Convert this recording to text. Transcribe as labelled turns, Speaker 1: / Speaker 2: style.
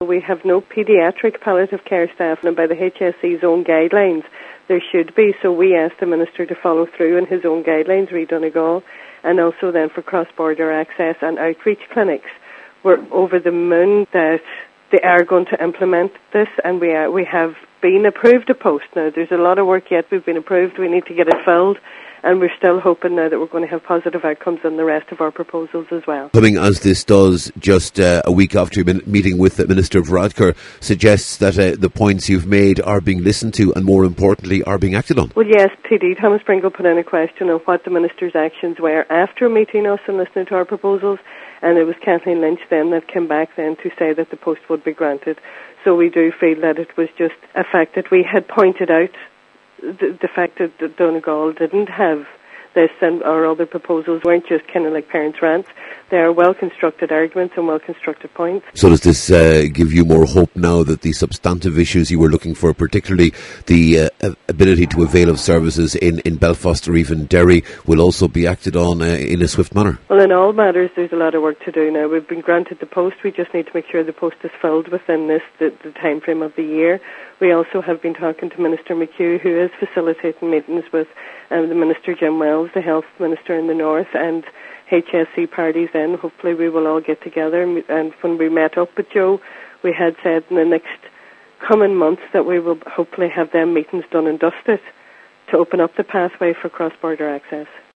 Speaker 1: We have no paediatric palliative care staff, and by the HSE's own guidelines, there should be. So we asked the Minister to follow through on his own guidelines, re Donegal, and also then for cross-border access and outreach clinics. We're over the moon that they are going to implement this, and we have been approved a post now. There's a lot of work yet. We've been approved. We need to get it filled. And we're still hoping now that we're going to have positive outcomes on the rest of our proposals as well.
Speaker 2: Coming as this does just a week after your meeting with Minister Varadkar suggests that the points you've made are being listened to and, more importantly, are being acted on.
Speaker 1: Well, yes, TD. Thomas Pringle put in a question on what the Minister's actions were after meeting us and listening to our proposals, and it was Kathleen Lynch then that came back then to say that the post would be granted. So we do feel that it was just a fact that we had pointed out the fact that Donegal didn't have this and our other proposals weren't just kind of like parents' rants. They are well-constructed arguments and well-constructed points.
Speaker 2: So does this give you more hope now that the substantive issues you were looking for, particularly the ability to avail of services in Belfast or even Derry, will also be acted on in a swift manner?
Speaker 1: Well, in all matters, there's a lot of work to do now. We've been granted the post. We just need to make sure the post is filled within the time frame of the year. We also have been talking to Minister McHugh, who is facilitating meetings with the Minister Jim Wells, the Health Minister in the North, and HSE parties in. Hopefully we will all get together. And when we met up with Joe, we had said in the next coming months that we will hopefully have them meetings done and dusted to open up the pathway for cross-border access.